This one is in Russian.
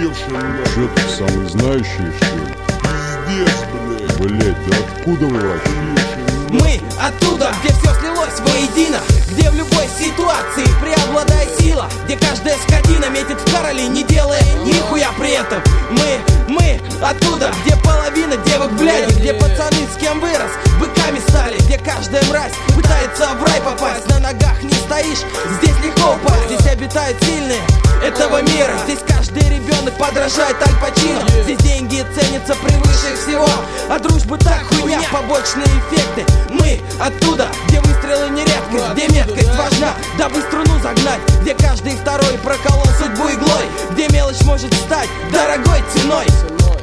Чё ты, самый знающий, что ли? Пиздец, блядь, да откуда вы вообще? Мы оттуда, где все слилось воедино, где в любой ситуации преобладает сила, где каждая скотина метит в короли, не делая нихуя при этом. Мы оттуда, где половина девок бляди, где пацаны, с кем вырос, быками стали, где каждая мразь пытается в рай попасть. На ногах не стоишь, здесь легко упасть. Здесь обитают сильные этого мира, здесь каждый ребенок подражает Аль Пачино. Здесь деньги ценятся превыше всего, а дружба так хуйня, побочные эффекты. Мы оттуда, где выстрелы не редкость, где меткость важна, дабы струну загнать, где каждый второй проколол судьбу иглой, где мелочь может стать дорогой ценой.